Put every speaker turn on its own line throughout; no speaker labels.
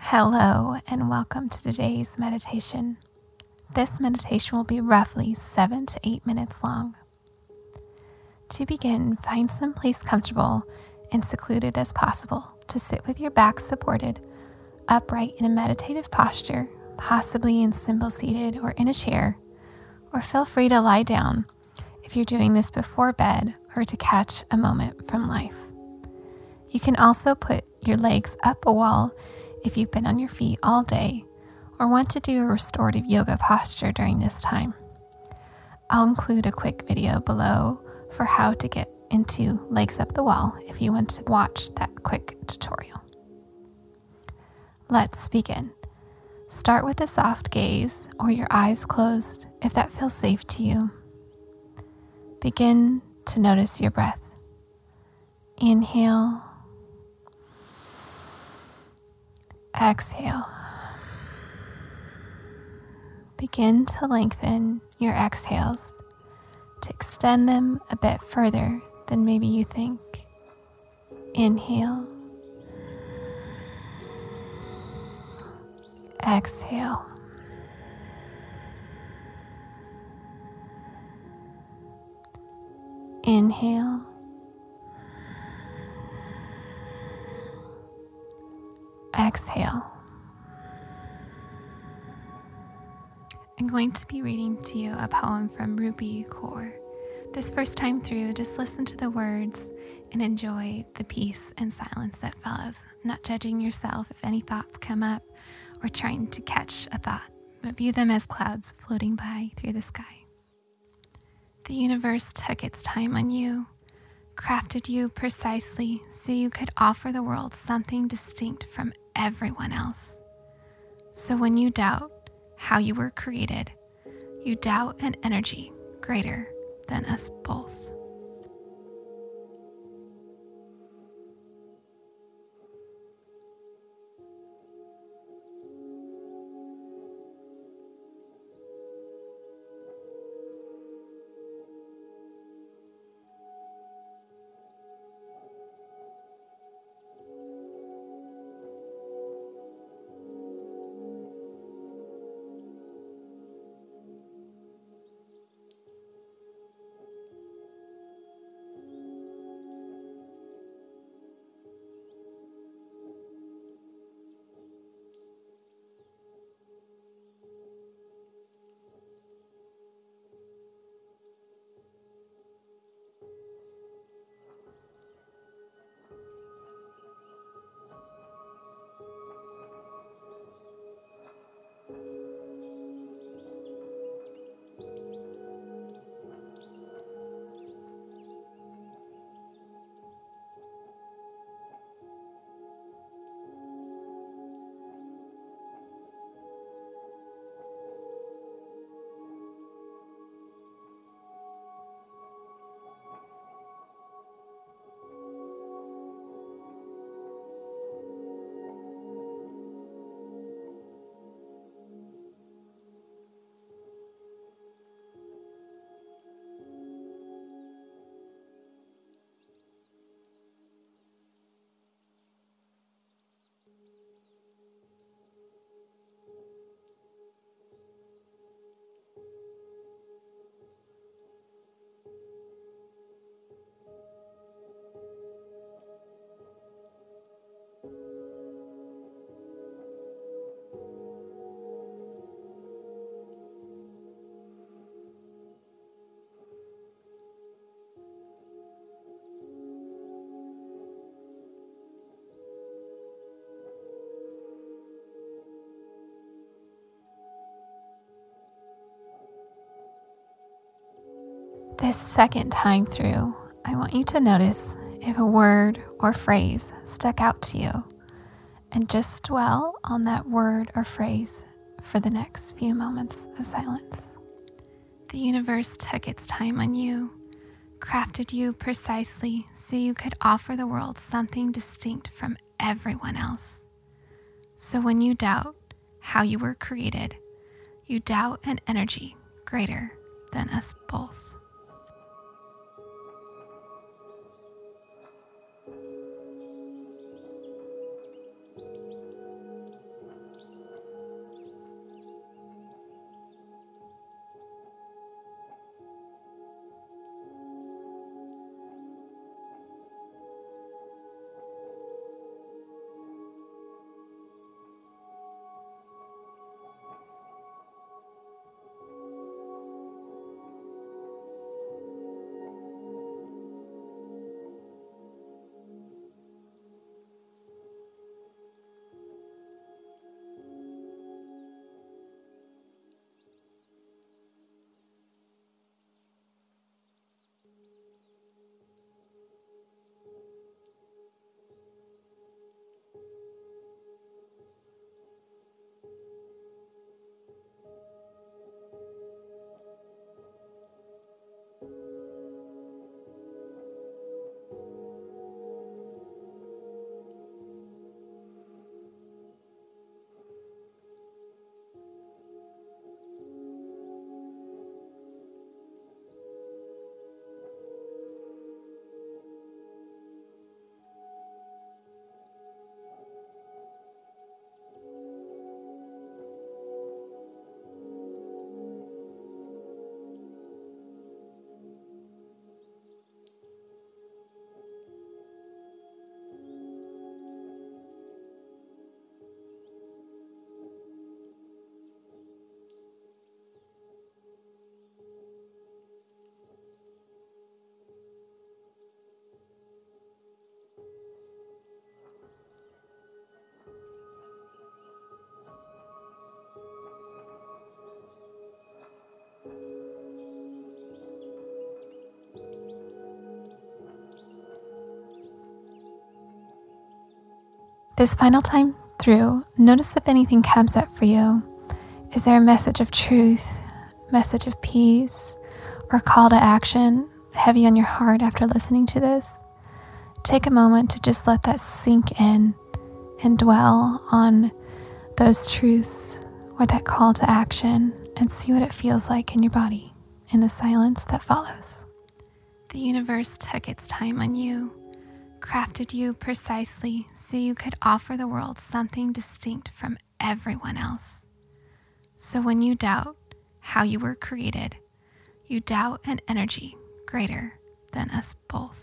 Hello and welcome to today's meditation. This meditation will be roughly 7 to 8 minutes long. To begin, find some place comfortable and secluded as possible to sit with your back supported, upright in a meditative posture, possibly in simple seated or in a chair, or feel free to lie down if you're doing this before bed or to catch a moment from life. You can also put your legs up a wall if you've been on your feet all day or want to do a restorative yoga posture during this time. I'll include a quick video below for how to get into legs up the wall if you want to watch that quick tutorial. Let's begin. Start with a soft gaze or your eyes closed if that feels safe to you. Begin to notice your breath. Inhale. Exhale. Begin to lengthen your exhales to extend them a bit further than maybe you think. Inhale. Exhale. Inhale. Exhale. I'm going to be reading to you a poem from Ruby Kaur. This first time through, just listen to the words and enjoy the peace and silence that follows, not judging yourself if any thoughts come up or trying to catch a thought, but view them as clouds floating by through the sky. The universe took its time on you, crafted you precisely so you could offer the world something distinct from everyone else. So when you doubt how you were created, you doubt an energy greater than us both. This second time through, I want you to notice if a word or phrase stuck out to you and just dwell on that word or phrase for the next few moments of silence. The universe took its time on you, crafted you precisely so you could offer the world something distinct from everyone else. So when you doubt how you were created, you doubt an energy greater than us both. This final time through, notice if anything comes up for you. Is there a message of truth, message of peace, or call to action heavy on your heart after listening to this? Take a moment to just let that sink in and dwell on those truths or that call to action and see what it feels like in your body in the silence that follows. The universe took its time on you, crafted you precisely so you could offer the world something distinct from everyone else. So when you doubt how you were created, you doubt an energy greater than us both.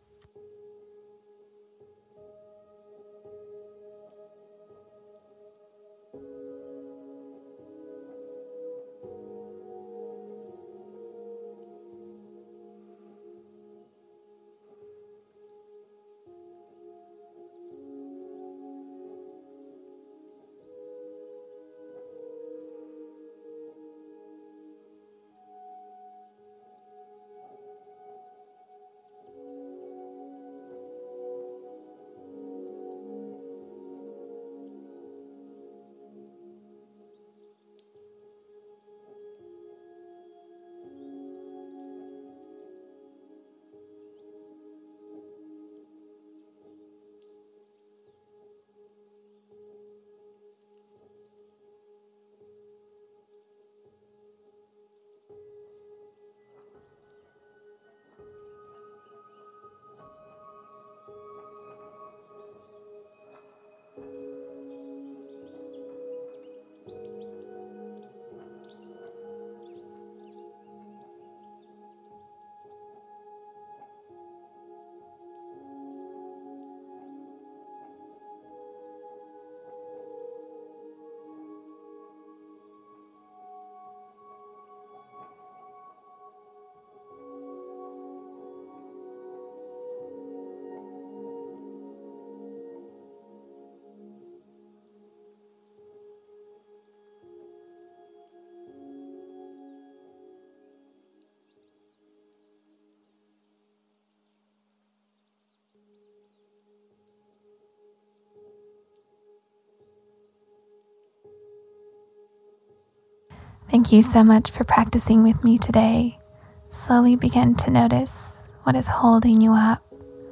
Thank you so much for practicing with me today. Slowly begin to notice what is holding you up.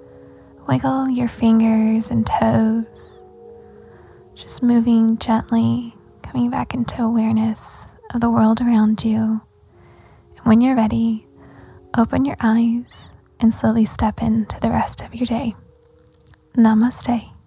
Wiggle your fingers and toes, just moving gently, coming back into awareness of the world around you. And when you're ready, open your eyes and slowly step into the rest of your day. Namaste.